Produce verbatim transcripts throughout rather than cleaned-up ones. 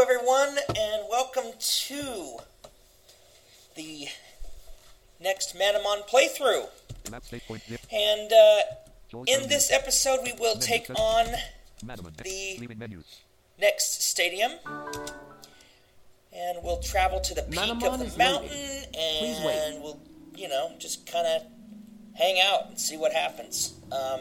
everyone, and welcome to the next Manamon playthrough. And uh, in this episode, we will take on the next stadium, and we'll travel to the peak of the mountain, and we'll, you know, just kind of hang out and see what happens. Um,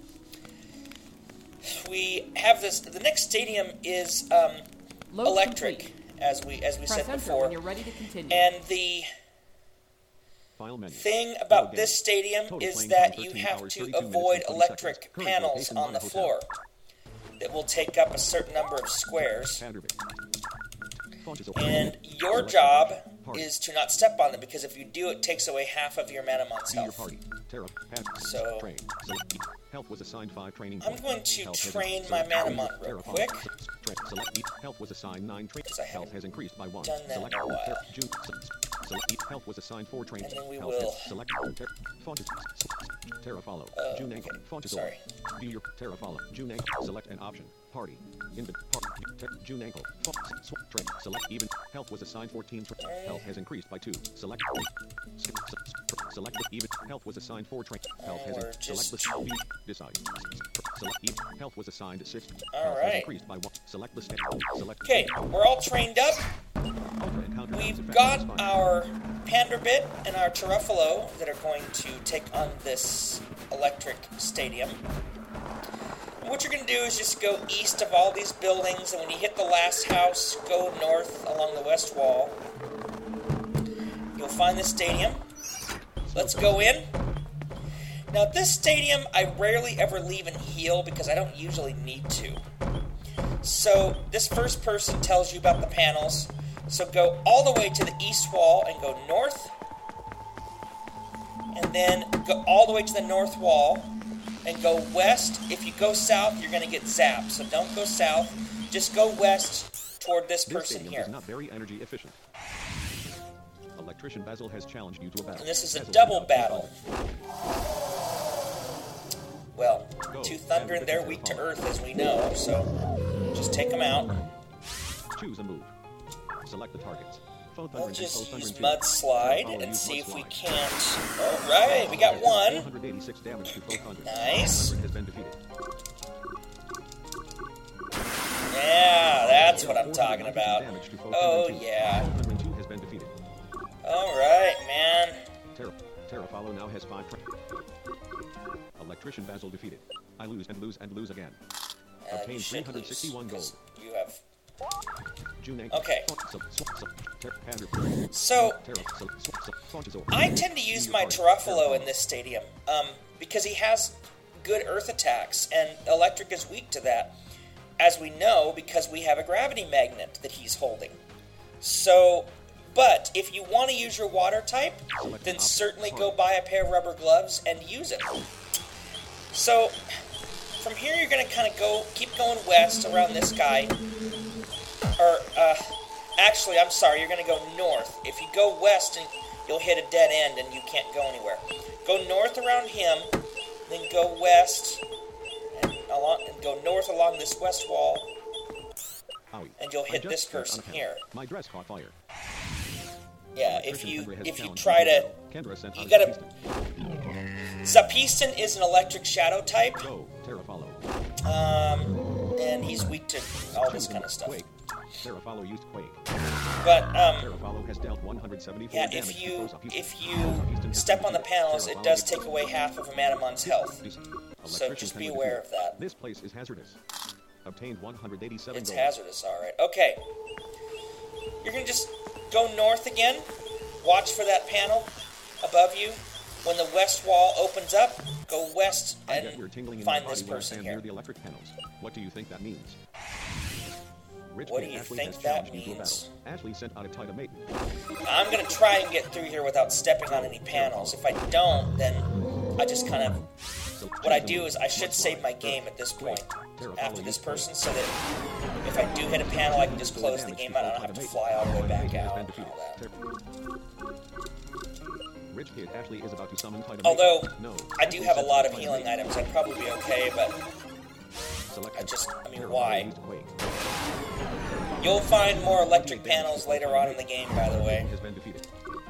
we have this. The next stadium is um, electric, as we as we Press said before. When you're ready to continue. And the thing about this stadium is that you have to avoid electric panels on the floor that will take up a certain number of squares. And your job is to not step on them, because if you do, it takes away half of your Manamon's health. So, I'm going to train my Manamon real quick, because I haven't done that in a while. Health was assigned four training. And then we will... Terra follow. Uh, June okay. Font Sorry. Do your Terra follow. June select an option. Party. Invent. June ankle. Train. Select even. Health was assigned fourteen. Tra- right. Health has increased by two. Select. Select even. Health was assigned four. Train. Health has We're increased. just... Select the decide. Select even. Health was assigned six. All Health right. has increased by one. Select the step. Select. Okay, we're all trained up. We've got our Panderbit and our Teruffalo that are going to take on this electric stadium. And what you're going to do is just go east of all these buildings, and when you hit the last house, go north along the west wall. You'll find the stadium. Let's go in. Now, this stadium, I rarely ever leave and heal because I don't usually need to. So, this first person tells you about the panels. So go all the way to the east wall and go north. And then go all the way to the north wall and go west. If you go south, you're going to get zapped. So don't go south. Just go west toward this person this here. Is not very energy efficient. Electrician Basil has challenged you to a battle. And this is a Basil double now battle. Well, Go. two thunder and they're weak to earth, as we know. So just take them out. Choose a move. Select the targets. We'll just use Mudslide and see if we can't. Alright, we got one. four hundred eighty-six damage to Thunder. Nice. Has been defeated. Yeah, that's what I'm talking about. Oh, yeah. four hundred two has been defeated. Alright, man. Terra, Terra Follow now has five. Tra- Electrician Basil defeated. I lose and lose and lose again. Uh, Obtain you three should hundred lose, sixty-one gold. 'cause you have... June Okay. So, So, I tend to use my Teruffalo in this stadium, um, because he has good earth attacks, and electric is weak to that, as we know, because we have a gravity magnet that he's holding. So, but if you want to use your water type, then certainly go buy a pair of rubber gloves and use it. So, from here you're going to kind of go, keep going west around this guy. Or, uh, actually, I'm sorry, you're going to go north. If you go west, and you'll hit a dead end and you can't go anywhere. Go north around him, then go west, and, along, and go north along this west wall, and you'll hit this person here. My dress caught fire. Yeah, if you if you try to, you gotta. Zapistan is an electric shadow type. Go, Terra Follow. Um, and he's weak to all this kind of stuff. Quake. Terra Follow used Quake. But um, Terra Follow has dealt one hundred seventy-four yeah, damage if to you Zapistan. if you step on the panels, it does take away half of a Manamon's health. So just be aware of that. This place is hazardous. Obtained one hundred eighty-seven It's gold. hazardous, all right. Okay, you're gonna just go north again. Watch for that panel above you. When the west wall opens up, go west and find this person here. Near the electric panels. What do you think that means? Rich What do Kid you Ashley think has that challenged you to a means? battle. Ashley sent out a Titan maiden. I'm gonna try and get through here without stepping on any panels. If I don't, then I just kind of... What I do is I should save my game at this point, after this person, so that if I do hit a panel, I can just close the game out. I don't have to fly all the way back out and all that. Rich Kid Ashley is about to summon Titan Although, no, I do have a lot of healing items, I'd probably be okay, but I just, I mean, why? You'll find more electric panels later on in the game, by the way. Has been defeated.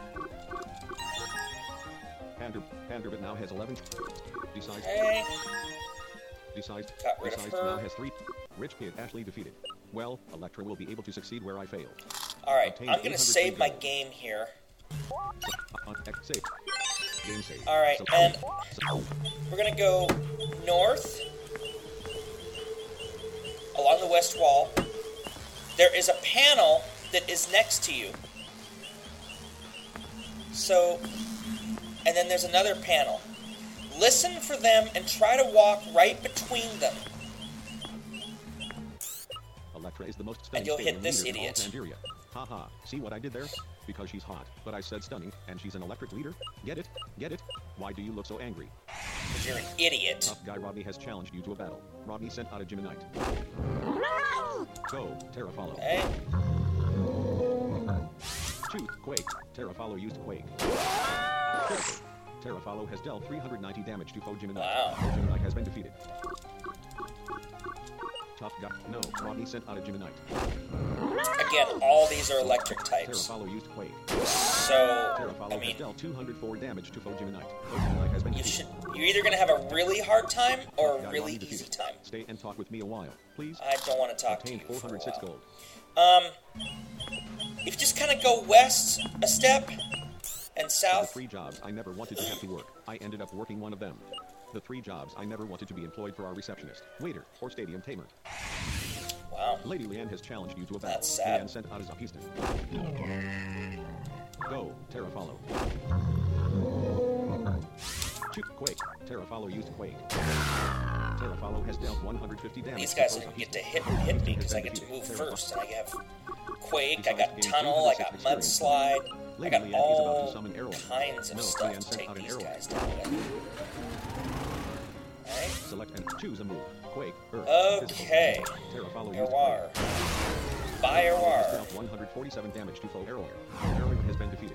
Pander, Panderbit now has eleven. Besides, Okay. besides, Got rid of besides her. now has three. Rich Kid Ashley defeated. Well, Electra will be able to succeed where I failed. Alright, Obtain I'm gonna eight hundred save my gold. game here. On X save. Game save. Alright, So- and so- we're gonna go north along the west wall. There is a panel that is next to you. So, and then there's another panel. Listen for them and try to walk right between them. Electra is the most stunning And you'll hit stadium this leader in all idiot. Pandaria. Haha, see what I did there? Because she's hot, but I said stunning, and she's an electric leader? Get it? Get it? Why do you look so angry? Because you're an idiot. Tough guy Rodney has challenged you to a battle. Rodney sent out a Geminite. Go, Terra follow. Okay. Shoot, Quake. Terra follow used Quake. Critical. Terra follow has dealt three hundred ninety damage to foe Geminite. Wow. Foe Geminite has been defeated. Tough guy. No, Rodney sent out a Geminite. Again, all these are electric Terra types. follow used Quake. So, Terra follow I mean, has dealt two hundred four damage to foe Geminite. Foe Geminite has been you defeated. should, you're either going to have a really hard time or Guy a really Rodney easy defeated. time. Stay and talk with me a while, please. I don't want to talk to Obtain you for four a hundred six while. gold. Um, if you just kind of go west a step and The south, three jobs I never wanted to have to work, I ended up working one of them. The three jobs I never wanted to be employed for are receptionist, waiter, or stadium tamer. wow. Lady Leanne has challenged you to a battle. That's sad. Leanne sent out a Zapista. Go, Terra follow. Shoot, Quake. Terra follow used Quake. Terra follow has dealt one hundred fifty damage. These guys to didn't foe get to Zapista. hit hit me because I get to move first, and I have Quake, I got Tunnel, I got Mudslide, I got all kinds of No, stuff Leanne to sent take out an these arrow. guys down with. Alright, Select and choose a move. Quake, Earth, okay. physical. Terra follow used Arwar. Quake. Bye, Has Arwar. dealt one hundred forty-seven damage to foe Arrowyer. Arrowyer has been defeated.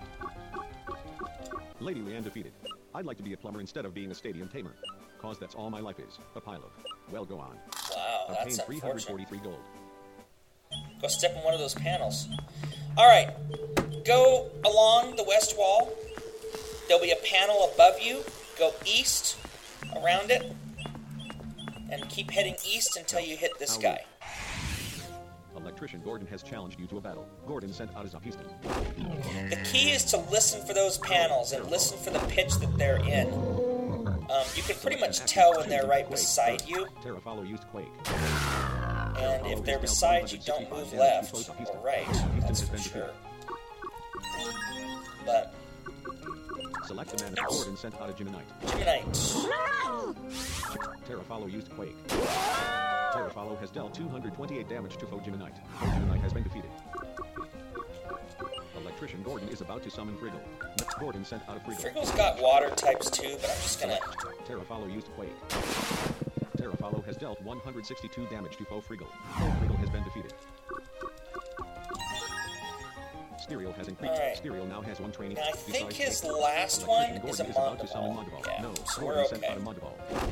Lady Leanne defeated. I'd like to be a plumber instead of being a stadium tamer. Cause that's all my life is. A pile of. Well, go on. Wow, Obtain that's three hundred unfortunate. forty-three gold. Go step in one of those panels. Alright, go along the west wall. There'll be a panel above you. Go east, around it, and keep heading east until you hit this guy. Electrician Gordon has challenged you to a battle. Gordon sent out a Zapista. The key is to listen for those panels and listen for the pitch that they're in. Um, you can pretty much tell when they're right beside you, Terra follow used Quake. and if they're beside you, don't move left or right. That's for sure. But, Select the man of Gordon sent out a Geminite. Geminite. Terra follow used Quake. Terra follow has dealt two hundred twenty-eight damage to foe Geminite. Foe Geminite has been defeated. Electrician Gordon is about to summon Friggle. Gordon sent out a Friggle. Friggle's got water types too, but I'm just gonna... Terra follow used Quake. Terra follow has dealt one hundred sixty-two damage to foe Friggle. Foe Friggle has been defeated. Stereo has increased. Alright. Stereo now has one training. Now, I think Besides his Quake. last Electrician one is Gordon a about to summon Mondaball. Mondaball. Yeah, No, so Gordon we're sent okay. out a Mondaball.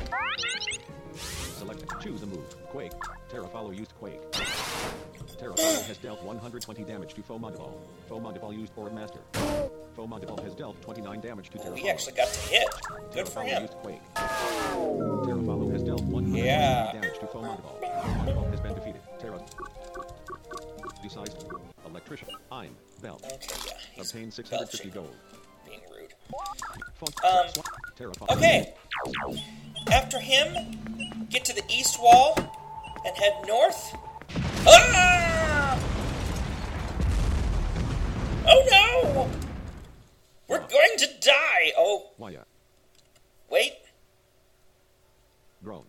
Select. Choose a move. Quake. Terra follow used Quake. Terra follow has dealt one hundred twenty damage to foe Mondaball. Foe Mondaball used Orb Master. Foe Mondaball has dealt twenty-nine damage to Terra We follow. actually got to hit. Good Terra for follow him. used Quake. Terra follow has dealt one hundred twenty Yeah. damage to foe Mondaball. Foe Mondaball has been defeated. Terra. Besides, Electrician. I'm Belt. Okay, yeah. He's Obtain six hundred fifty belching, gold. being rude. Font. Um, Swap. Terra follow. Okay. After him, get to the east wall and head north. Ah! Oh no! We're going to die! Oh, Waya. wait. Groan.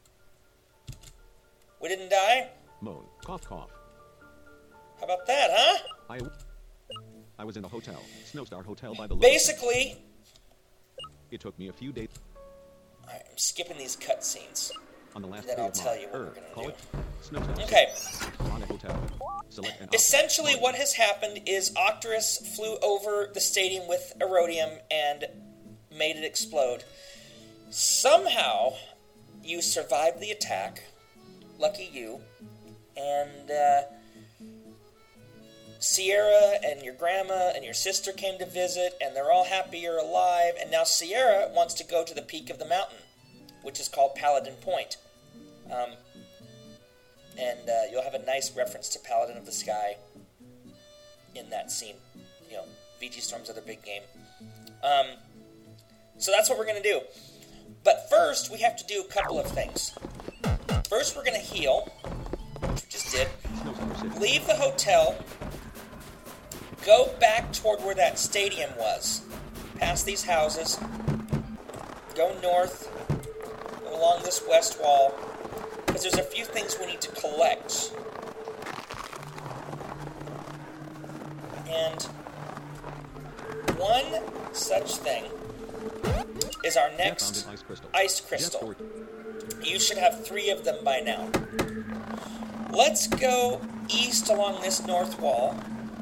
We didn't die? Moan. Cough cough. How about that, huh? I, I was in a hotel, Snowstar Hotel by the lake. Basically, It took me a few days I'm skipping these cutscenes. on the last Then day I'll of tell my you what er, we're gonna call do. it Snowstar. Okay. On a hotel. Select an Essentially, option. what has happened is Octorus flew over the stadium with Erodium and made it explode. Somehow, you survived the attack. Lucky you. And uh, Sierra and your grandma and your sister came to visit, and they're all happy you're alive, and now Sierra wants to go to the peak of the mountain, which is called Paladin Point. Um, and uh, you'll have a nice reference to Paladin of the Sky in that scene. You know, V G Storm's other big game. Um, so that's what we're going to do. But first, we have to do a couple of things. First, we're going to heal, which we just did. Leave the hotel. Go back toward where that stadium was. Past these houses. Go north. Go along this west wall. Because there's a few things we need to collect. And one such thing is our next ice crystal. Ice crystal. You should have three of them by now. Let's go east along this north wall.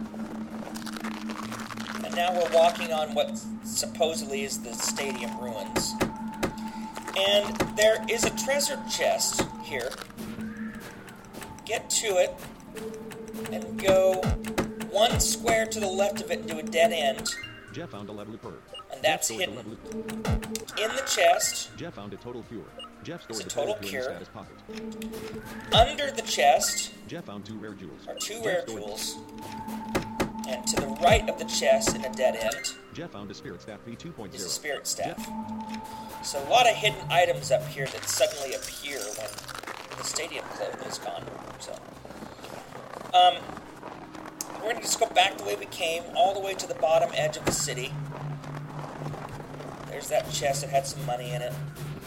And now we're walking on what supposedly is the stadium ruins. And there is a treasure chest here. Get to it and go one square to the left of it and do a dead end. Jeff found a level per. And that's Jeff hidden in the chest. Jeff found a total cure. Jeff stored a the total, total cure. In his pocket. Under the chest. Jeff found two rare jewels. Are two Jeff rare jewels. And to the right of the chest in a dead end. Jeff found a spirit staff V two point oh. Is a spirit staff. Jeff. So a lot of hidden items up here that suddenly appear when the stadium closed is gone. So, um, we're going to just go back the way we came, all the way to the bottom edge of the city. There's that chest that had some money in it.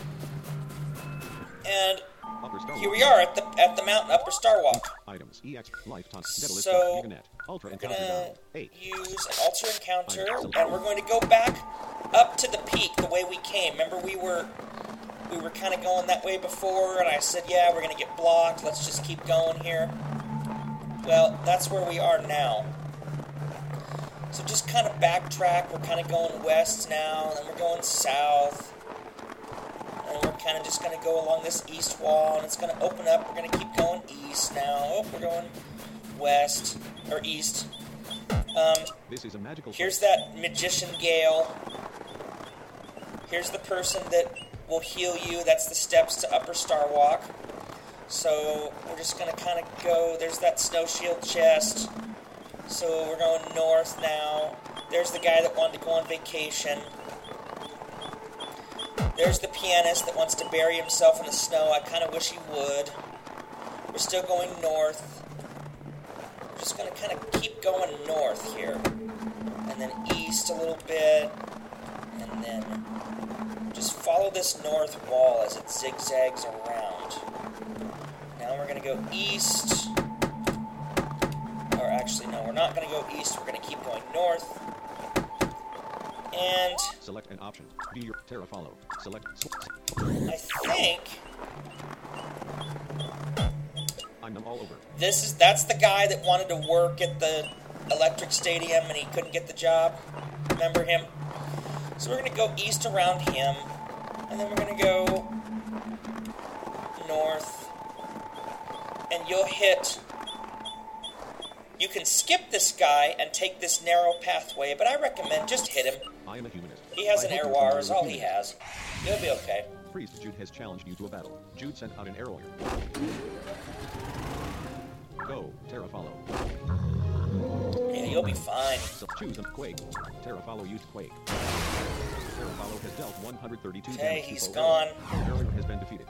And here we are at the at the mountain, Upper Starwalk. Items, E X, lifetime, so Ultra we're going to use an Ultra Encounter, Items. and we're going to go back up to the peak the way we came. Remember, we were we were kind of going that way before, and I said, yeah, we're going to get blocked. Let's just keep going here. Well, that's where we are now. So just kind of backtrack. We're kind of going west now, and then we're going south. And we're kind of just going to go along this east wall, and it's going to open up. We're going to keep going east now. Oh, we're going west, or east. Um, this is a magical here's that Magician Gale. Here's the person that will heal you. That's the steps to Upper Starwalk. So we're just going to kind of go. There's that Snow Shield chest. So we're going north now. There's the guy that wanted to go on vacation. There's the pianist that wants to bury himself in the snow. I kind of wish he would. We're still going north. We're just going to kind of keep going north here. And then east a little bit. And then just follow this north wall as it zigzags around. Now we're going to go east. Or actually, no, we're not going to go east. We're going to keep going north. And select an option. Do your Terra follow. Select. I think I'm them all over. This is that's the guy that wanted to work at the Electric Stadium and he couldn't get the job. Remember him? So we're going to go east around him, and then we're going to go north, and you'll hit. You can skip this guy and take this narrow pathway, but I recommend just hit him. I am a humanist. He has I an hope Airwar, you're is all he humanist. has. He'll be okay. Priest Jude has challenged you to a battle. Jude sent out an arrow. Go, Terra follow. Yeah, you'll be fine. So choose a Quake. Terra follow used Quake. Terra follow has dealt one hundred thirty-two Okay, damage. he's to gone. Arrow has been defeated.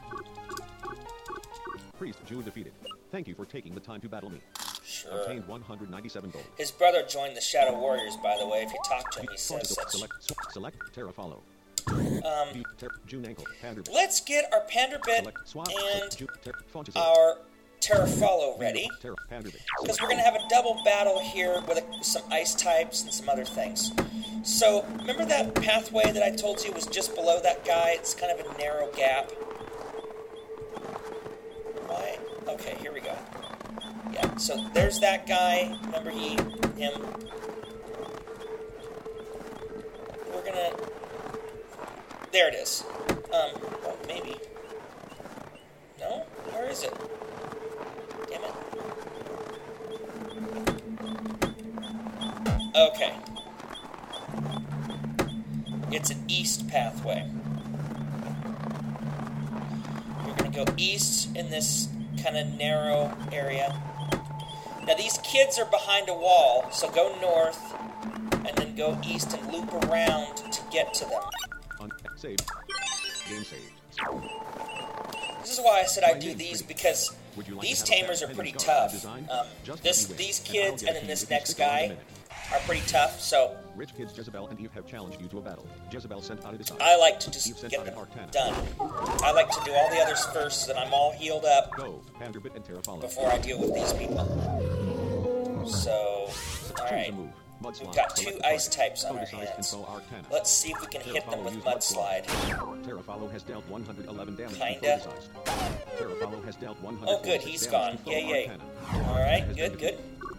Priest Jude defeated. Thank you for taking the time to battle me. Sure. Obtained one hundred ninety-seven gold. His brother joined the Shadow Warriors, by the way. If you talk to him, he says such. Select, select Terra follow. Um, June ankle. Panderbit. let's get our Panderbit Select, swap, and June, ter, our Terrafollow ready. Terra, Panderbit. Because we're going to have a double battle here with a, some ice types and some other things. So, remember that pathway that I told you was just below that guy? It's kind of a narrow gap. Why? Okay, here we go. Yeah, so there's that guy. Remember he, him. We're going to... There it is. Um, oh, maybe. No? Where is it? Damn it. Okay. It's an east pathway. You're going to go east in this kind of narrow area. Now these kids are behind a wall, so go north and then go east and loop around to get to them. On save. Game saved. This is why I said I do these, because these tamers are pretty tough. Um, this, these kids and then this next guy are pretty tough, so Rich Kids Jezebel and Eve have challenged you to a battle. Jezebel sent out a design. I like to just get them done. I like to do all the others first, so that I'm all healed up Go, Panderbit and Terra follow. before I deal with these people. So, alright. We've got two ice types on our hands. Let's see if we can hit them with Mudslide. Terra follow has dealt one hundred eleven damage. Kinda. Terra follow has dealt one hundred. Oh good, he's gone. Yay, yay. Alright, good, good.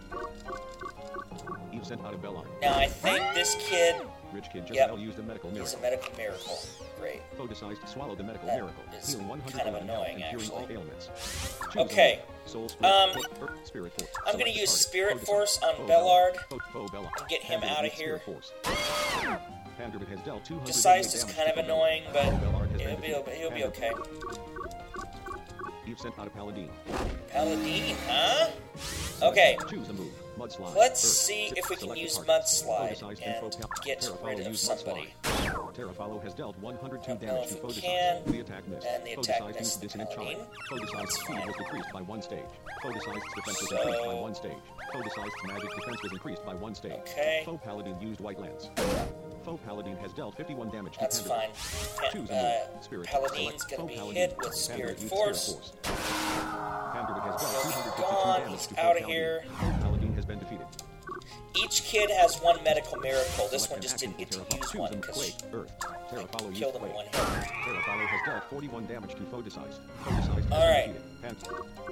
Eve sent out a Bellon. Now I think this kid, Rich Kid yep, Jezebel used a medical he's miracle. a medical miracle. Great. Foe decides to swallow the medical That miracle, is healing one hundred kind of eleven annoying, health and curing all actually. ailments. Choose Okay. a Soul Spirit, Um, Foe- er, Spirit Force. I'm gonna Select use target. Spirit Foe Force decides. on Foe Bellard Foe- Foe Bellard. and get him Panderbit out of used here. Spirit Force. Panderbit has dealt two hundred Decides is damage kind of to Foe annoying, Bellard. but Foe Bellard has he'll been be, defeated. he'll be Panderbit. okay. Eve sent out a Paladin. Paladin, huh? Okay. Choose a move. Mudslide. Let's Earth. see Six. if we can Select a use target. Mudslide Foe decides and Foe Pal- get Terra rid follow of used somebody. Mudslide. Terra follow has dealt one hundred two Don't know damage if to we Foe decides. can. The attack missed. And the Foe attack decides missed to dissonant charge. Paladin. Foe decides That's speed fine. was decreased by one stage. Foe decides defense was So- increased by one stage. Foe decides magic defense was increased by one stage. Okay. Foe Paladin used White Lance. Foe Paladin has dealt fifty-one damage to That's Panderbit. fine. Choose a Uh, move. Spirit. Paladin's Select gonna Foe be Paladin. hit with Panderbit Spirit used Force. Spirit Force. Panderbit has dealt So two he's hundred fifty-two gone. damage He's to Foe outta Paladin. here. Foe Paladin has been defeated. Each kid has one medical miracle. This Select one an just action didn't get for to Terra use Follow. one Choose because Quake, Earth. Terra follow used killed him in Quake. one hit. Terra follow has dealt forty-one damage to Foe decides. Foe decides has All right. been defeated.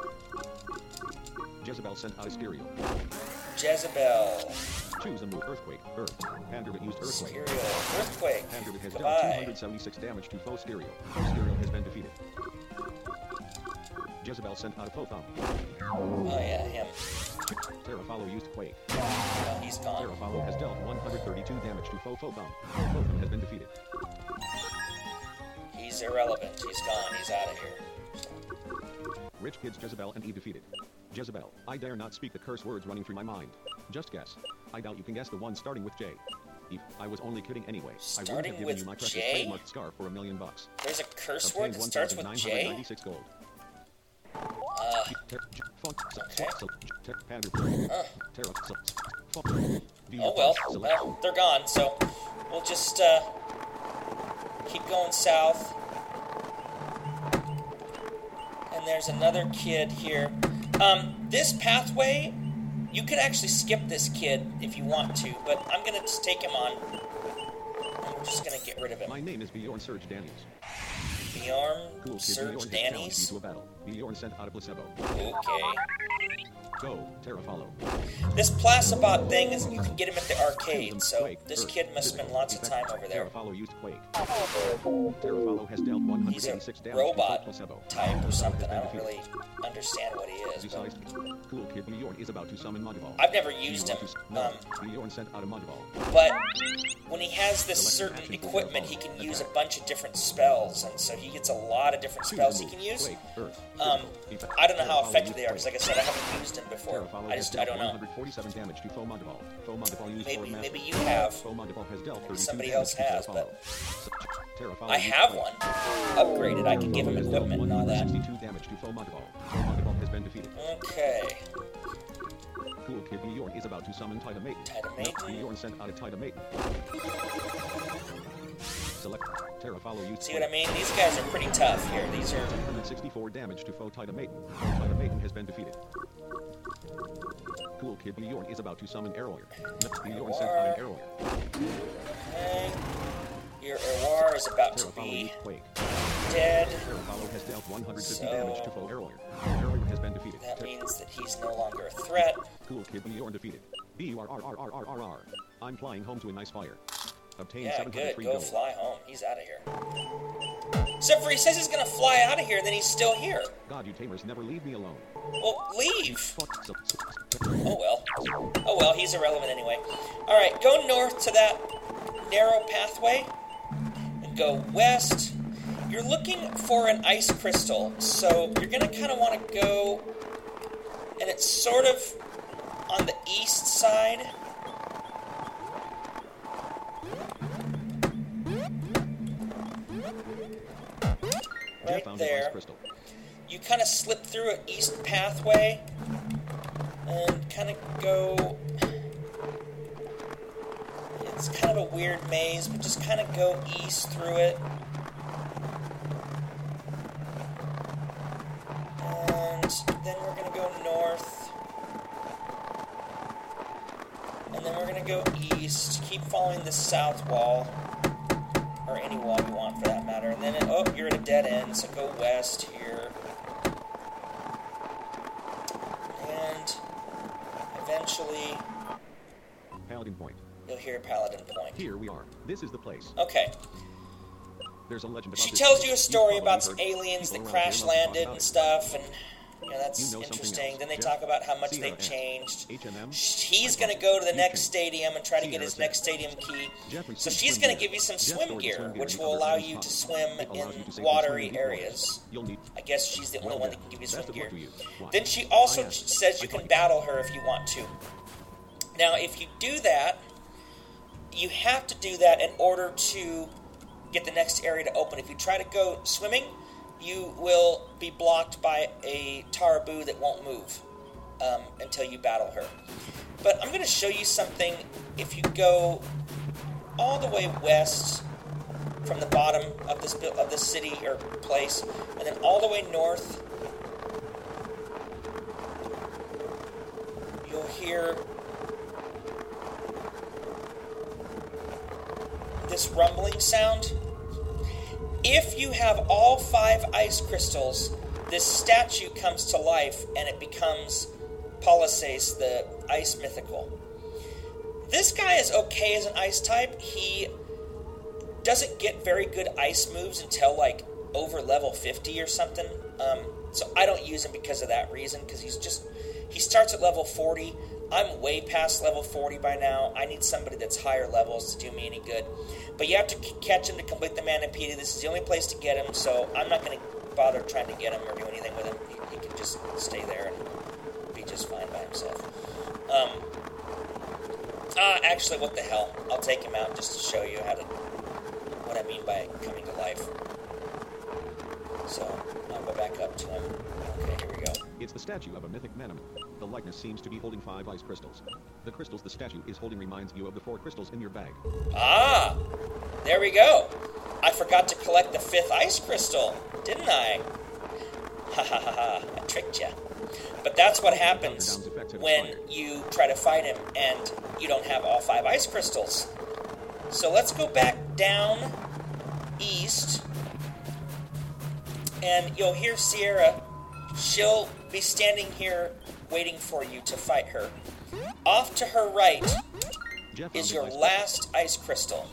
Pan- Jezebel sent out Asterial. Jezebel. Choose a move. Earthquake. Earth. Panderbit used Earthquake. Styriel. Earthquake. Panderbit has dealt two Goodbye. hundred seventy-six damage to Foe Styriel. Foe Styriel has been defeated. Jezebel sent out a Foe Thumb. Oh yeah, him. Terra follow used Quake. Oh, he's gone. Terra follow has dealt one hundred thirty-two damage to Foe Foe Thumb. Foe Thumb has been defeated. He's irrelevant. He's gone. He's out of here. Rich Kids Jezebel and Eve defeated. Jezebel, I dare not speak the curse words running through my mind. Just guess. I doubt you can guess the one starting with J. Eve, I was only kidding anyway. I wouldn't Starting have given with you my precious J? trademark scarf for a million bucks. There's a curse Obtained word that starts with J? ninety-six gold. Uh, Ter- J- font- so- Okay. so- Ter- Pander- Huh. Terra- so- font- Do your oh well. font- select- Well, they're gone, so we'll just uh, keep going south. And there's another kid here. Um, this pathway, you could actually skip this kid if you want to, but I'm gonna just take him on. And we're just gonna get rid of him. My name is Bjorn Surge Daniels. Bjorn Cool kid Surge Bjorn has challenged you Danny's. to a battle. Bjorn sent out a placebo. Okay. Go, Terra follow. This Placebot thing is you can get him at the arcade, so Quake, this Earth, kid must spend physical, lots of time effect. over there. Terra follow used Quake. Terra follow has dealt one hundred He's a eighty-six damage robot to placebo. type or something. I Has don't been really understand what he is. Besides, But Cool Kid Bjorn is about to summon Mudball. I've never Do you used want him. to s- No, Um, Bjorn sent out a Mudball. but when he has this Select an certain action for equipment, Terra he can follow. use a Attack. bunch of different spells, and so he gets a lot of different Choose spells a he move. can use. Quake, Earth, Um, physical, effect. I don't know Terra how follow effective used they are, because Quake. like I said, I haven't used him before. Terra follow I has just, I dealt don't know. one hundred forty-seven damage to Foe Mudball. Foe Mudball used Maybe, Sword Master. maybe you have. Foe Mudball has dealt thirty-two Somebody damage else to Terra has, follow. but So- Terra follow I used have Quake. one upgraded. I can give him Terra follow has dealt equipment and all that. one hundred sixty-two damage to Foe Mudball. Foe Mudball has been defeated. Okay. Cool Kid Bjorn is about to summon Tida Maiden. Tida Maiden. Bjorn sent out a Tida Maiden. Select Terra follow used See what I mean? These guys are pretty tough here. These are one hundred sixty-four damage to Foe Tida Maiden. Foe Tida Maiden has been defeated. Cool Kid Bjorn is about to summon Arrower. Bjorn sent out an Arrower. okay. Your Erwar is about to Terra follow be used Quake. dead. Terra follow has dealt one hundred fifty So- damage to Foe Arrower. Arrower has been defeated. That Ter- means that he's no longer a threat. Cool Kid Bjorn defeated. B U R R R R R R R. I'm flying home to a nice fire. Obtain Yeah, seven hundred good. free Go gold. fly home. He's out of here. Except for he says he's gonna fly out of here, and then he's still here. God, you tamers never leave me alone. Well, leave. Fuck, so- so- Oh well. Oh well, he's irrelevant anyway. Alright, go north to that narrow pathway, and go west. You're looking for an ice crystal, so you're going to kind of want to go, and it's sort of on the east side. Right there. You kind of slip through an east pathway and kind of go... It's kind of a weird maze, but just kind of go east through it. And then we're going to go north. And then we're going to go east. Keep following the south wall. Or any wall you want for that matter. And then, it, oh, you're at a dead end, so go west here. And eventually... Paladin Point. You'll hear Paladin Point. Here we are. This is the place. Okay. There's a legend about she this tells place. you a story You've about probably some heard aliens that people around crash here love to talk landed about and it. stuff, and you know that's You know something interesting. else. Then they Jeff, talk about how much Sierra they've Ant, changed. H and M, He's I going to thought go to the you next changed. stadium and try to get Sierra his Ant. next stadium key. Jeffrey So Steve she's swim going to gear. give you some Jeff swim stored gear, swim gear which in will the allow other you to pocket. swim It allows you to in safely watery swim in deep waters. areas. You'll need I guess she's the only Well one done. that can give you Best swim of gear. luck to you. Why? Then she also I asked. says you I can thought- battle her if you want to. Now, if you do that, you have to do that in order to get the next area to open. If you try to go swimming, you will be blocked by a Tarabu that won't move um, until you battle her. But I'm going to show you something. If you go all the way west from the bottom of this of this city or place, and then all the way north, you'll hear this rumbling sound. If you have all five ice crystals, this statue comes to life and it becomes Polysace, the ice mythical. This guy is okay as an ice type. He doesn't get very good ice moves until like over level fifty or something. Um, so I don't use him because of that reason, because he's just, he starts at level forty. I'm way past level forty by now. I need somebody that's higher levels to do me any good. But you have to c- catch him to complete the Manapedi. This is the only place to get him, so I'm not going to bother trying to get him or do anything with him. He, he can just stay there and be just fine by himself. Um, ah, actually, what the hell? I'll take him out just to show you how to, what I mean by coming to life. So, I'll go back up to him. Okay, here we go. It's the statue of a mythic Manamon. The likeness seems to be holding five ice crystals. The crystals the statue is holding reminds you of the four crystals in your bag. Ah! There we go. I forgot to collect the fifth ice crystal, didn't I? Ha ha ha ha. I tricked you. But that's what happens when you try to fight him and you don't have all five ice crystals. So let's go back down east. And you'll hear Sierra. She'll be standing here waiting for you to fight her. Off to her right Jeff is found your an ice last ice crystal.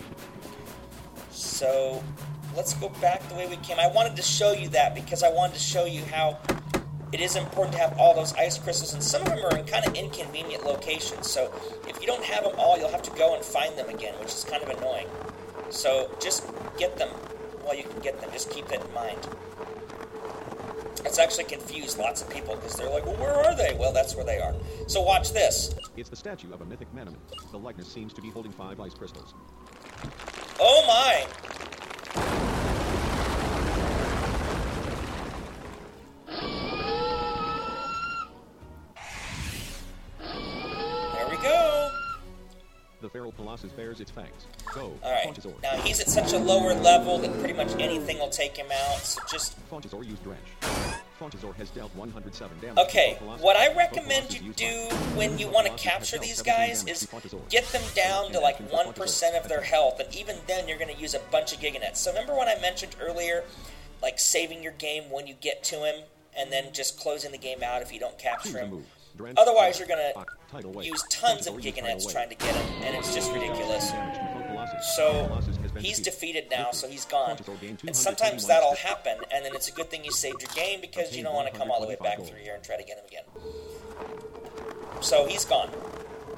So let's go back the way we came. I wanted to show you that because I wanted to show you how it is important to have all those ice crystals, and some of them are in kind of inconvenient locations. So if you don't have them all, you'll have to go and find them again, which is kind of annoying. So just get them while you can get them. Just keep that in mind. It's actually confused lots of people because they're like, well, where are they? Well, that's where they are. So watch this. It's the statue of a mythic Manamon. The likeness seems to be holding five ice crystals. Oh my! There we go. The feral Colossus bears its fangs. Go, Alright, Fonchazor. now he's at such a lower level that pretty much anything will take him out, so just... Fonchazor used Drench. Fonchazor has dealt one hundred seven damage. Okay, to Colossus. what I Both recommend Colossus you used do fire. when you Both want to Colossus have capture dealt these seventeen guys damage is to Fonchazor. get them down to like seventeen to one percent of their Fonchazor. health, and even then you're going to use a bunch of Giganets. So remember when I mentioned earlier, like saving your game when you get to him, and then just closing the game out if you don't capture Choose a him? move. Drench, Otherwise, fire, you're going Hawk, tidal to wave. use tons of Fonchazor used Giganets tidal trying to get him, and it's just ridiculous. Damage to Faux Colossus. So Colossus has been he's defeated. defeated now, so he's gone. Fonchazor gained And two hundred sometimes twenty-one that'll stats. happen, and then it's a good thing you saved your game because you don't want to come all the way back through here and try to get him again. So he's gone.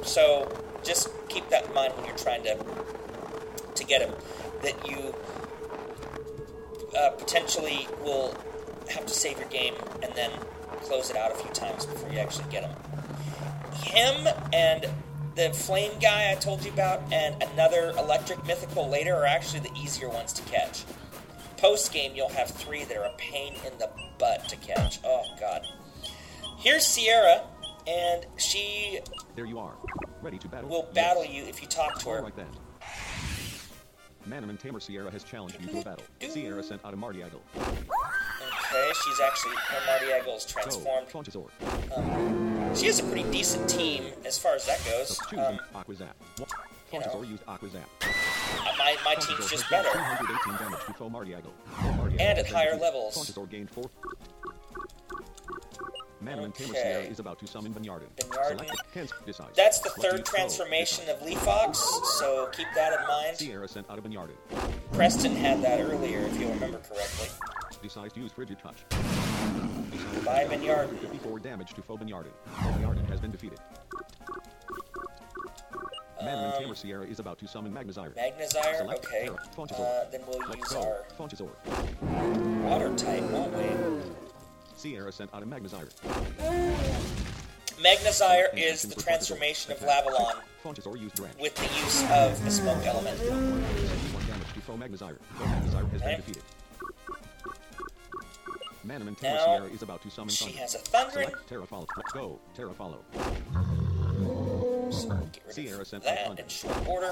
So just keep that in mind when you're trying to to get him, that you uh, potentially will have to save your game and then close it out a few times before you actually get him. Him and the flame guy I told you about and another electric mythical later are actually the easier ones to catch. Post-game, you'll have three that are a pain in the butt to catch. Oh, God. Here's Sierra, and she There you are. Ready to battle? will battle Yes. you if you talk to her. All right then. Manaman Tamer Sierra has challenged you to a battle. Sierra sent out a Mardiagle. Okay, she's actually, her Mardiagle is Go, transformed. Fonchazor. Um, she has a pretty decent team as far as that goes. Choose Um, Aquazap. you know. Fonchazor used Aquazap. my, my team's just better. two hundred eighteen damage to Foe Mardiagle. Foe Mardiagle And has at been higher defeated. levels. Fonchazor gained four. Manaman Tamer Okay. Sierra is about to summon Banyarden. Banyarden. Select Kens decides. That's the Let's third use transformation Go. of Leafox, so keep that in mind. Sierra sent out a Banyarden. Preston had that earlier, if you'll remember correctly. Decides to use Frigid Touch. Decides Bye, to deal Banyarden. fifty-four damage to Foe Banyarden. Foe Banyarden has been defeated. Manaman Um, Tamer Sierra is about to summon Magnezire. Magnezire, Select okay. Terra. Fonchazor. Uh, then we'll Let's use go. our Fonchazor. water type, won't we? Sierra sent out a Magnezire. Magnezire is the transformation of Lavalon Fonchazor used Drench. with the use of the smoke element. seventy-one damage to Foe Magnezire. Foe Magnezire has Okay. been defeated. Manaman Tamer Now, Sierra is about to summon she Thunder. has a Thundering. Select Terra Follow. Let's go. Terra Follow. So get rid Sierra of sent out that Thunder. in short order.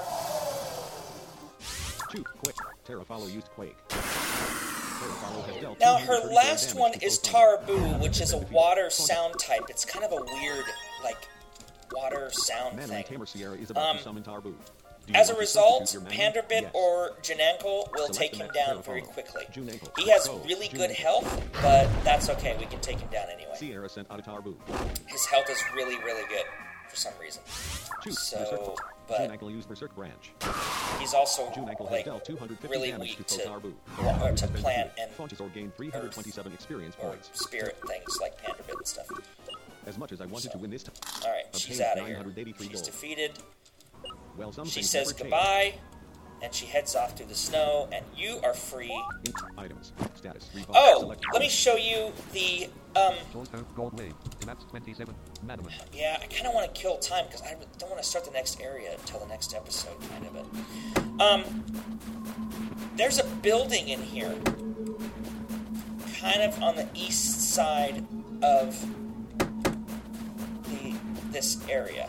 Shoot. Quick. Terra Follow used Quake. Terra Follow has dealt Now, two hundred her thirty-four last damage one to is Foe Thunder. Tarabu, which is a water sound type. It's kind of a weird, like, water sound Manaman thing. Tamer Sierra is about Um, to summon Tarbu. Do you As a want to result, substitute your Manaman? Panderbit Yes. or Janankle will Select take the him next down Terra very Follow. quickly. Junankle. He has Go. really good Junankle. health, but that's okay. We can take him down anyway. Sierra sent out a Tarbu. His health is really, really good for some reason. Shoot. So, Berserk. but Junankle used Berserk Branch. he's also Junankle has like dealt two hundred fifty really damage weak to to, Foe Tarbu. wa- or Tarbu to has been plant defeated. and Fonchazor gained three hundred twenty-seven experience or points. spirit things like Panderbit and stuff. As much as I wanted to win this time. All right, she's Obtained out of here. nine hundred eighty-three She's gold. defeated. Well, some She things says never change. goodbye, and she heads off through the snow, and you are free. Items. Status. Revive. Oh, Select. let me show you the, um, Gold wave. Maps twenty-seven. Madam. yeah, I kind of want to kill time, because I don't want to start the next area until the next episode, kind of. It. Um, there's a building in here, kind of on the east side of the this area.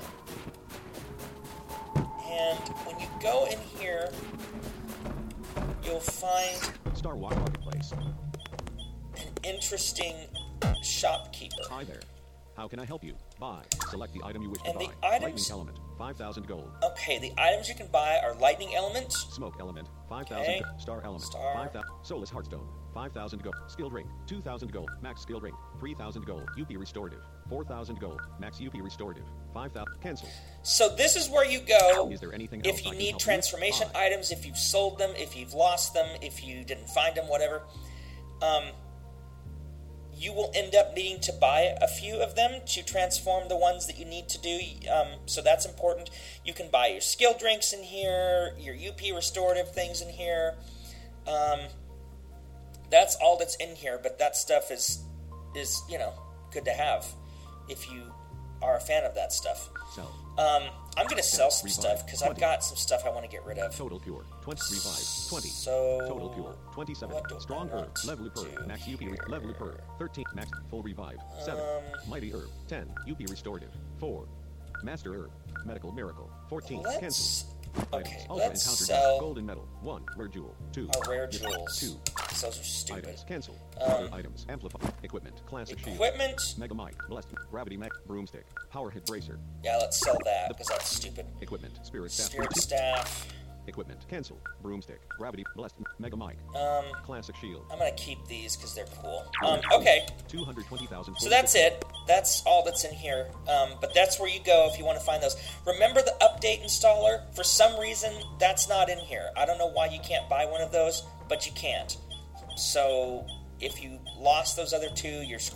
And when you go in here, you'll find Star Walk Marketplace. an interesting shopkeeper. Hi there. How can I help you? Buy. Select the item you wish to And buy. the items- Lightning element. five thousand gold. Okay, the items you can buy are lightning element, Smoke element. five thousand. Okay. Star element. Star. five thousand. Soulless Heartstone. five thousand gold. Skilled ring. two thousand gold. Max skill ring. three thousand gold. U P restorative. four thousand gold. Max U P restorative. five thousand. Cancel. So this is where you go Is there anything else if you I can need help you? transformation Buy. items, if you've sold them, if you've lost them, if you didn't find them, whatever. Um, you will end up needing to buy a few of them to transform the ones that you need to do. Um, so that's important. You can buy your skill drinks in here, your U P restorative things in here. Um, that's all that's in here, but that stuff is is you know good to have if you are a fan of that stuff. Sell. Um, I'm gonna sell some Revive. stuff because I've twenty. got some stuff I want to get rid of. Total pure. twenty. Revive. twenty. So Total pure. twenty-seven. what do Strong I herb. want Level to herb. Max U P. here? Level herb. thirteen. Max full revive. seven. Um, Mighty herb. ten. U P restorative. four. Master herb. Medical miracle. fourteen. Cancel. Let's Items. okay. Ultra Let's encounter sell dust. Golden medal. one. Rare jewel. two. our rare Gift. jewels. two. Those are stupid. Items. Cancel. Um, Other items. Amplify. Equipment. Classic shield. Equipment. Mega mic. Blessed. Gravity mech. Broomstick. Power hit bracer. Yeah, let's sell that because that's stupid. Equipment. Spirit staff. Spirit staff. Equipment. Cancel. Broomstick. Gravity. Blessed. Mega mic. Um, Classic shield. I'm gonna keep these because they're cool. Um, okay. two hundred twenty thousand. So that's it. That's all that's in here. Um, but that's where you go if you want to find those. Remember the update installer? For some reason, that's not in here. I don't know why you can't buy one of those, but you can't. So if you lost those other two, you're screwed.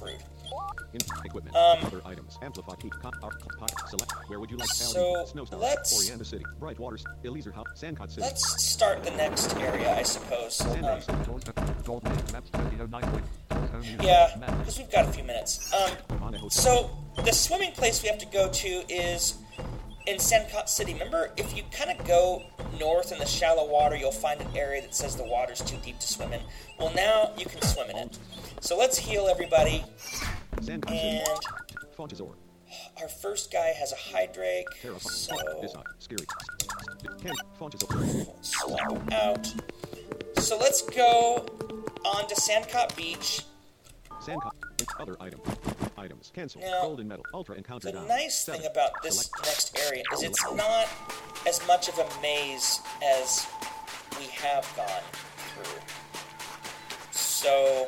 In equipment. Um, Other items. Amplify heat. Con- arc, pot, select. Where would you like So, Snowstar. let's- Orienta City. Bright Waters. Eliezer House. Sandcott City. Let's start the next area, I suppose. Um, Gold Wave, maps twenty oh nine point oh new yeah, map. because we've got a few minutes. Um, Monaco. so, the swimming place we have to go to is in Sandcott City. Remember, if you kind of go north in the shallow water, you'll find an area that says the water's too deep to swim in. Well, now you can swim in it. So let's heal everybody. Sandcott And City. Fontazor. our first guy has a Hydrake, Terra. so Dishon. Scary. Kent. Fontazor. swap out. So let's go on to Sandcott Beach. Sandcott. Other item. Items. Cancel. Now, Golden medal. Ultra encounter The down. nice Seven. thing about this Select. next area is it's not as much of a maze as we have gone through. So,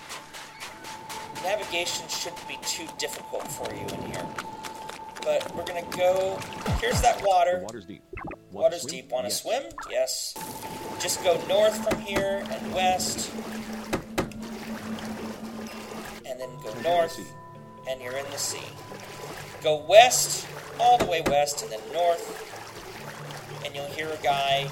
navigation shouldn't be too difficult for you in here. But we're going to go... Here's that The water. water's deep. Want to Water's swim? deep. Want to Yes. swim? Yes. Just go north from here and west. And then go north, and you're in the sea. Go west, all the way west, and then north, and you'll hear a guy.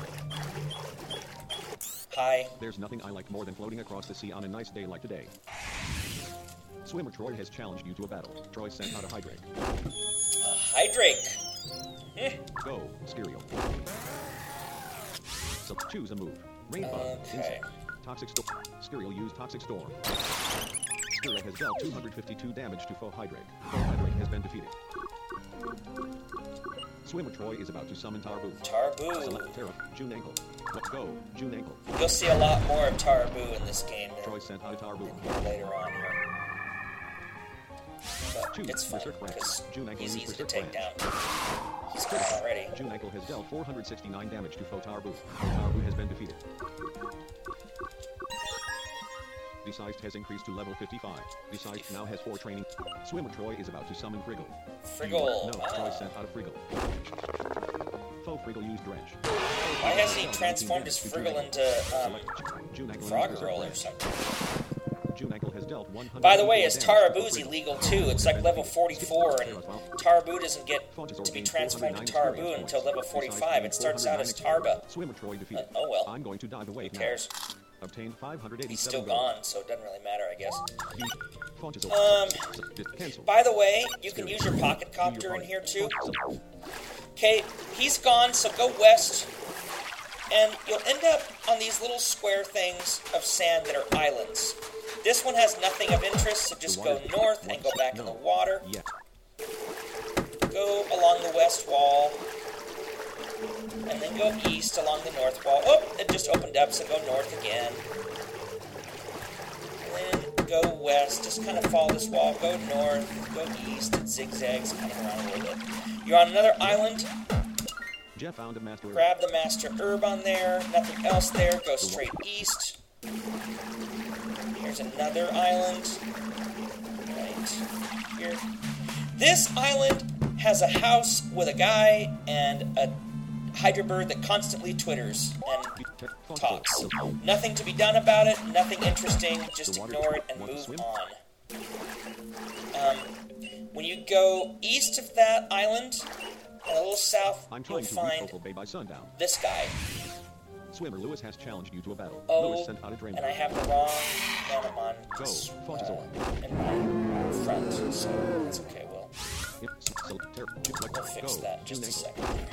Hi. There's nothing I like more than floating across the sea on a nice day like today. Swimmer Troy has challenged you to a battle. Troy sent out a Hydrake. A Hydrake. Eh, Go, Skiriel. So choose a move. Rainfall. Okay. Insect. Toxic Storm. Skiriel used Toxic Storm. Skiriel has dealt two hundred fifty-two damage to foe Hydrake. Foe Hydrake has been defeated. Swimmer Troy is about to summon Tarboo. Tarboo. Select Terra. June Ankle. Let's go, June Ankle. You'll see a lot more of Tarboo in this game Troy than sent out a Tarboo. in here later on here. But Choose it's fun, Berserk Branch. because June Ankle he's used easy to Berserk take down. Branch. He's gone already. June Ankle has dealt four hundred sixty-nine damage to foe Tarboo. Foe Tarboo has been defeated. Besides has increased to level fifty-five. Besides now has four training. Swimmer Troy is about to summon Friggle. Friggle. No, Ah. Troy sent out a Friggle. Foe Friggle used Drench. Why hasn't he transformed his Friggle into um, Select June Ankle used Froggerole Berserk or Branch. something? June Ankle has dealt one hundred. By the way, his Tarboo's illegal too. It's like level forty-four, and Tarboo doesn't get to be transformed to Tarboo until level forty-five. It starts out as Tarba. Swimmer Troy defeated. Uh, oh well. I'm going to dive away Who now. cares? Obtained five hundred eighty-seven He's still gold. gone, so it doesn't really matter, I guess. Fontazor. Um, Cancel. By the way, you can use your pocket copter in here too. Okay, he's gone, so go west, and you'll end up on these little square things of sand that are islands. This one has nothing of interest, so just go north and go back in the water. Yeah. Go along the west wall, and then go east along the north wall. Oh, it just opened up, so go north again. And then go west, just kind of follow this wall. Go north, go east, it zigzags, kind of around a little bit. You're on another island. Jeff found a master. Grab the master herb on there. Nothing else there. Go straight east. Here's another island. Right here. This island has a house with a guy and a Hydra bird that constantly twitters and talks. Nothing to be done about it. Nothing interesting. Just ignore it and move on. Um, when you go east of that island, a little south, I'm you'll trying to reach find Opal Bay by sundown. this guy. Swimmer Lewis has challenged you to a battle. Oh, Lewis sent out a drain. and I have the wrong venom on Go, s- Fontazor. uh, in my front, so that's okay. We'll, Yep, so, ter- we'll fix go. that just a June second. Ankle.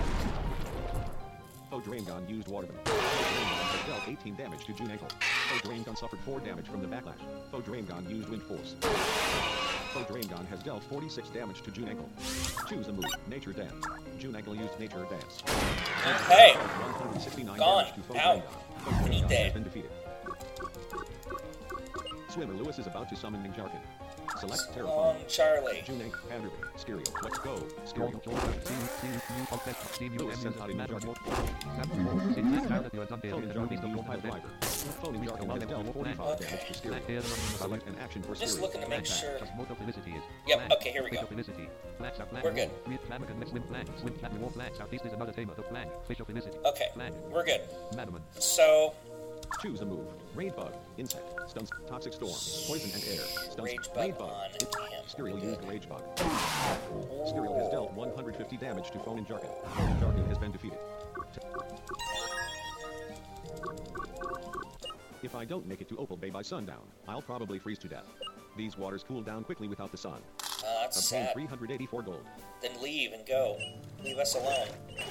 Foe Draingon used Waterman. Foe Draingon has dealt eighteen damage to June Ankle. Foe Draingon suffered four damage from the backlash. Foe Draingon used Wind Force. Foe Draingon has dealt forty-six damage to June Ankle. Choose a move. Nature Dance. June Ankle used Nature Dance. Okay, one hundred sixty-nine Gone. damage to Foe Ow. Draingon. Foe Finite. Draingon has been defeated. Swimmer Lewis is about to summon Ninjarkin. Select Terra long Farm. Charlie. June Ankle. Panderby. Skiriel. Let's go. Gold, Skiriel. gold, see, see, new content, see, new Lewis sent enemies, out a matter Ninjarkin. of Since this time that you are done there, Phone is Ninjarkin released the used gold Pipe content. Driver. Phone Ninjarkin has dealt forty-five damage to Skiriel. Here, the number Select an action for Just Skiriel. looking to make sure. Just motor felicity is. Yep, Flag, okay, here we fish go. of felicity. Flags are flag. We're good. Read Flanagan, let's swim flag. Swim flag, war flag. Southeast is another tamer. The flag. Fish of felicity. Okay, Flag. we're good. Madaman. So, Choose a move. Raid bug. Insect. Stuns. Toxic storm. Poison and air. Stuns. Rage bug Raid bug. on him. Skiriel used rage bug. Skiriel has dealt one hundred fifty damage to Phone and Jarkin. Phone and Jarkin has been defeated. If I don't make it to Opal Bay by sundown, I'll probably freeze to death. These waters cool down quickly without the sun. Uh, that's Obtain sad. three hundred eighty-four gold. Then leave and go. Leave us alone.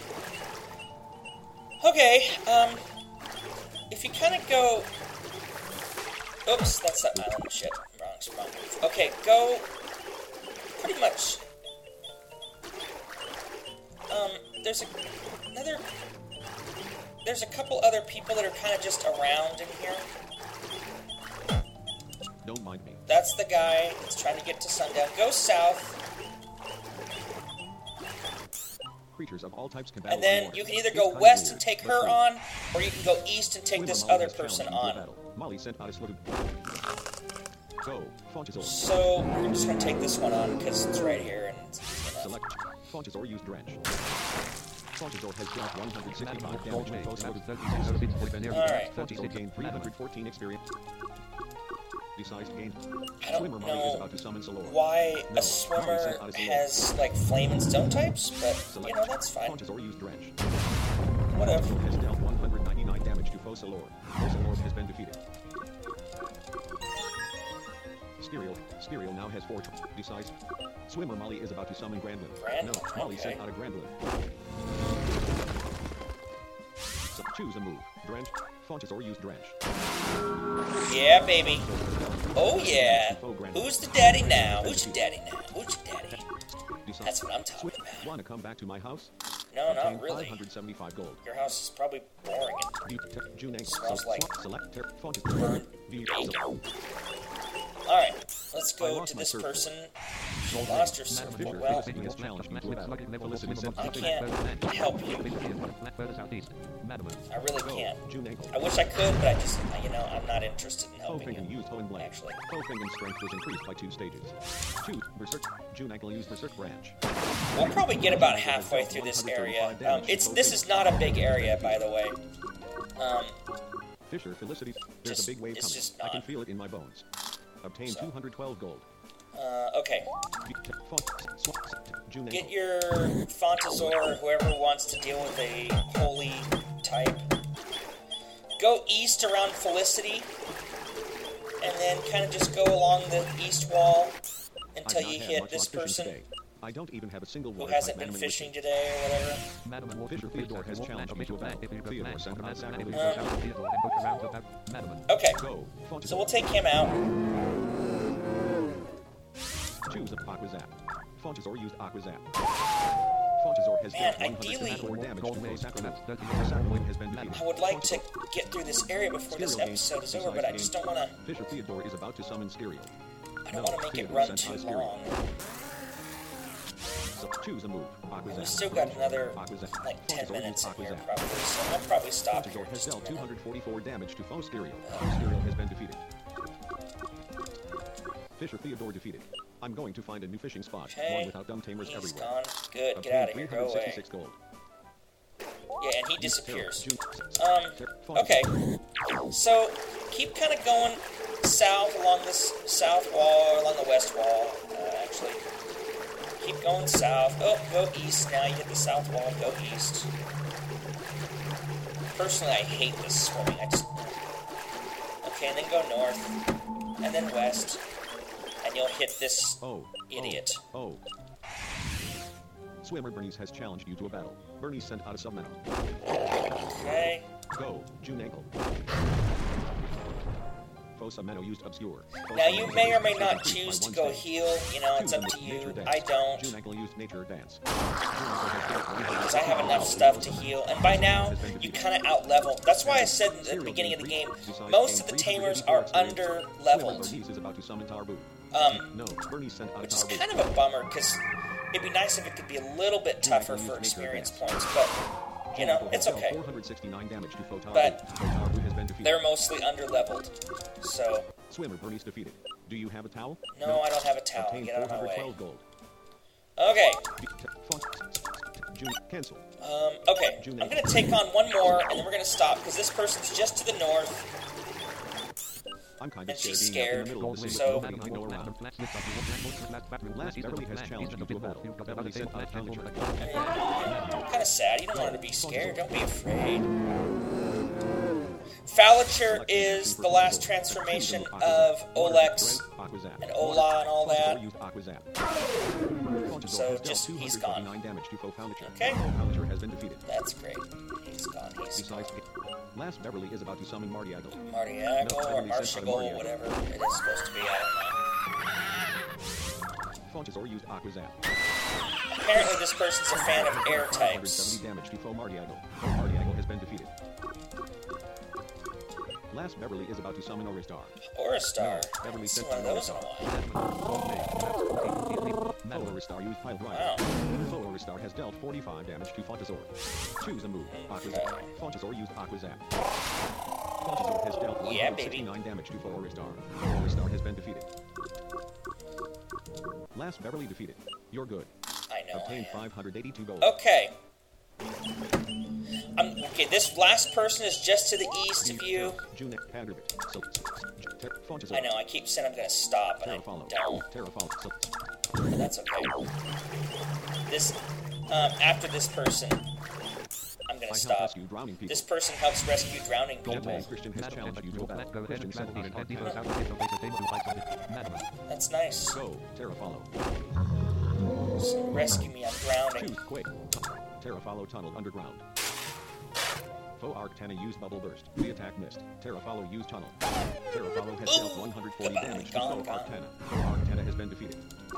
Okay, um, if you kind of go... Oops, that's the island. Shit, wrong, wrong move. Okay, go pretty much... Um, there's a, another... There's a couple other people that are kind of just around in here. Don't mind me. That's the guy that's trying to get to sundown. Go south, Creatures of all types can battle and then on you water. can either It's go kinda west weird, and take but her true. on, or you can go east and take Swimmer this Molly other has person challenged you to on. battle. Molly sent out a slug of... Go. Fonchazor. So, we're just going to take this one on, because it's right here, and it's easy enough. Select. Fonchazor used Drench. Fonchazor has dealt one hundred sixty-five Madam damage to Goldway, Foe Sword. thirty-six bits for Veneer. Alright. Fonchazor gained three hundred fourteen experience. Besides gained... I don't Swimmer Molly is know about to summon Salor. why No, a swimmer Molly sent out a Salor. has, like, flame and stone types, but, Select. you know, that's fine. Fonchazor used Drench. Whatever. Fonchazor has dealt one hundred ninety-nine damage to Foe Salor. Foe Salor has been defeated. Skiriel. Skiriel now has four... Besides... Swimmer Molly is about to summon Grandlin. Grandlin, No, Molly okay. sent out a Grandlin. So choose a move. Drench. Fonchazor used Drench. Yeah, baby. Oh, yeah. Foe Grandlin. Who's the daddy now? Who's your daddy now? Who's your daddy? Besides- That's what I'm talking about. Want to come back to my house? No, Obtain not really. five hundred seventy-five gold. Your house is probably boring and View ter- June ankle. Smells So- like swap- select ter- Fonchazor. burnt View bacon. Alright, let's I go lost to my this circle. person. She lost her Madam circle. Fisher, Well, Felicity has challenged me to a battle. Felicity sent I out a can't help you. Madam. I really Go. can't. June ankle. I wish I could, but I just, you know, I'm not interested in helping Fofingen you. used Hoenn Blade. Actually. Fofingen's strength was increased by two stages. Choose Berserk. June ankle used Berserk branch. We'll probably get about halfway through this area. Um, it's this is not a big area, by the way. Um, Fisher, Felicity. There's Just- a big wave it's coming. just I can not. feel it in my bones. Obtain So. two hundred twelve gold. uh, okay. View ter- Font- swap- June Get ankle. your Fontazor or whoever wants to deal with a holy type. Go east around Felicity, and then kind of just go along the east wall until I've not you had hit much this luck fishing person today. I don't even have a single who water hasn't type been animal with fishing me. today or whatever. Madam Fisher Theodore has challenged me to a battle. Theodore sent out Sacrilege. Madam. Okay, Go. Fonchazor. so we'll take him out. Choose Aqua Zap. Fonchazor used Aqua Zap. Fonchazor has Man, dealt one ideally- hundred seventy-four damage to Foe Sacrilege. Sacrilege has been defeated. I would like to get through this area before this Skiriel episode is gained- over, but I just don't want to. Fisher Theodore is about to summon Skiriel. I don't No, want to make it Theodore run sent too out Skiriel. long. So choose a move. Aqua We Zap. still got another Aqua Zap. like ten Fonchazor minutes in used Aqua here Zap. probably, so I'll probably stop here Fonchazor in has just a dealt two minute. hundred forty-four damage to Foe Skiriel. Foe Skiriel has been defeated. Fisher Theodore defeated. I'm going to find a new fishing spot. Okay. One without dumb tamers He's everywhere. gone. Good, Obtain get out of here, go away. three hundred sixty-six gold. Yeah, and he disappears. June- Um, Fonchazor. okay. So, keep kind of going south along this south wall, or along the west wall, uh, actually. Keep going south. Oh, go east now. You hit the south wall, go east. Personally, I hate this swimming. I just... Okay, and then go north, and then west, and you'll hit this Oh. idiot. Oh. oh. Swimmer Bernice has challenged you to a battle. Bernice sent out a submetal. Okay. Go. June ankle. Foe submetal used obscure. Foe Now, you submetal may or may used not increased by choose to one go stage. heal. You know, it's Choose up a to move. you. Nature dance. I don't. June ankle used nature dance. June ankle has dealt one hundred Because I have enough stuff to heal, and by now, you kind of out-level. That's why I said at the beginning of the game, most of the tamers are under-leveled. Bernice is about to summon Tarbu. Um, No, Bernice sent out a which is Tarbu. kind of a bummer, because it'd be nice if it could be a little bit tougher for experience points, but, you know, it's okay. four hundred sixty-nine damage to Foe Tarbu. But Foe Tarbu has been defeated. They're mostly under-leveled, so, Swimmer Bernice defeated. Do you have a towel? no, I don't have a towel. Obtain Get out of my way. four hundred twelve gold. Okay, June. Cancel. Um, okay, I'm going to take on one more, and then we're going to stop, because this person's just to the north. I'm kind of And she's scared being up in the middle scared, of the city with so- nobody to go around. Last Beverly has challenged you to a battle. Beverly sent out Challenger. Kind of sad. You don't want her to be scared. Don't be afraid. Falature is the last transformation of Olex and Ola and all that. So just he's gone. Okay. Falature has been defeated. That's great. He's gone. He's gone. Besides, Last Beverly is about to summon Mardiagle. Mardiagle or Marshigal, whatever it is supposed to be. I don't know. Fonchazor used Aquazap. Apparently this person's a fan of air one hundred types. seventy damage to foe Mardiagle. Foe Mardiagle has been defeated. Last Beverly is about to summon Oristar. Oristar. I Beverly haven't seen sent one of those in a while. Foe Oristar used Pile Driver. Wow. Foe Oristar has dealt forty-five damage to Fonchazor. Choose a move. Aquazap. Fonchazor used Aquazap. Fonchazor has dealt Yeah, one hundred sixty-nine damage to foe Oristar. Foe Oristar has been defeated. Last Beverly defeated. You're good. I know. I Obtained am. five hundred eighty-two gold. Okay. Um, okay, this last person is just to the east of you. June Panderbit. So, Ter- Fonchazor. I know, I keep saying I'm going to stop, and Terra I follow. don't. Terra follow. So, But that's okay. This, um, after this person, I'm going I to help stop. rescue drowning people. This person helps rescue drowning people. Gentleman Christian has challenged you to a battle. Christian sent out Arcana. That's nice. Go. Terra follow. So rescue me, I'm drowning. Choose quick. Terra follow tunnel underground. Foe Arcana used bubble burst. Re-attack missed. Terra follow used tunnel. Terra follow has dealt one hundred forty Goodbye. damage to Gone, foe gone. Arcana. Foe Arcana has been defeated.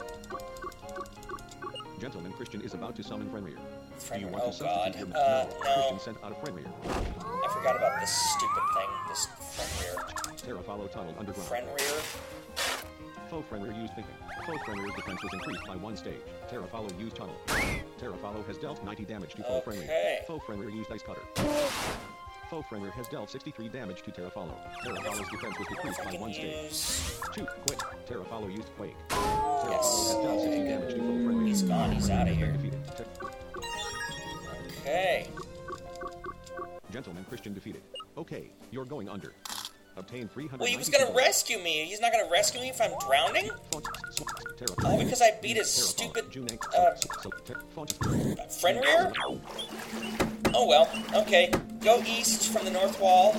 Gentleman Christian is about to summon Fenrir. Do you Fenrir, want oh to god. substitute your Uh, Christian no. sent out a Fenrir. I forgot about this stupid thing. This Fenrir. Terra follow tunnel underground. Fenrir? Foe Fenrir used thinking. Foe Fenrir's defense was increased by one stage. Terra follow used tunnel. Terra follow has dealt ninety damage to Foe Fenrir. Okay. Foe Fenrir used ice cutter. Foe Fenrir has dealt sixty-three damage to Terra follow. Terra follow's defense was I decreased by can one stage. use... Shoot, quick. Terra follow used quake. Terra follow has dealt sixty damage to Foe Fenrir. He's gone, he's Fenrir outta has been here. defeated. Ter- Okay. Gentleman Christian defeated. Okay, you're going under. Obtain three hundred. Well, he was going to rescue me. He's not going to rescue me if I'm drowning? Oh, because I beat his stupid, uh, Fenrir? Oh well, okay. Go east from the north wall.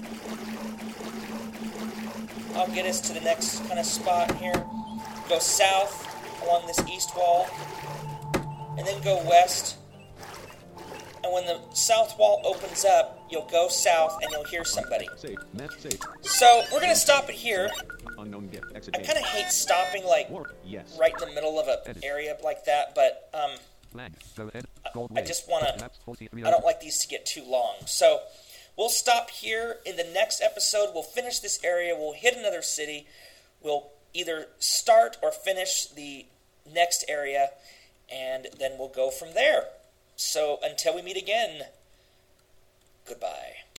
I'll get us to the next kind of spot here. Go south along this east wall. And then go west. And when the south wall opens up, you'll go south and you'll hear somebody. Safe, net safe. So, we're going to stop it here. Unknown gift. Exit I game. kind of hate stopping, like, Warp, yes. right in the middle of an area like that, but, um... Flag. Go ahead. Gold I wave. just wanna- Maps forty-three I don't like these to get too long. So we'll stop here. In the next episode, we'll finish this area. We'll hit another city. We'll either start or finish the next area, and then we'll go from there. So until we meet again, goodbye.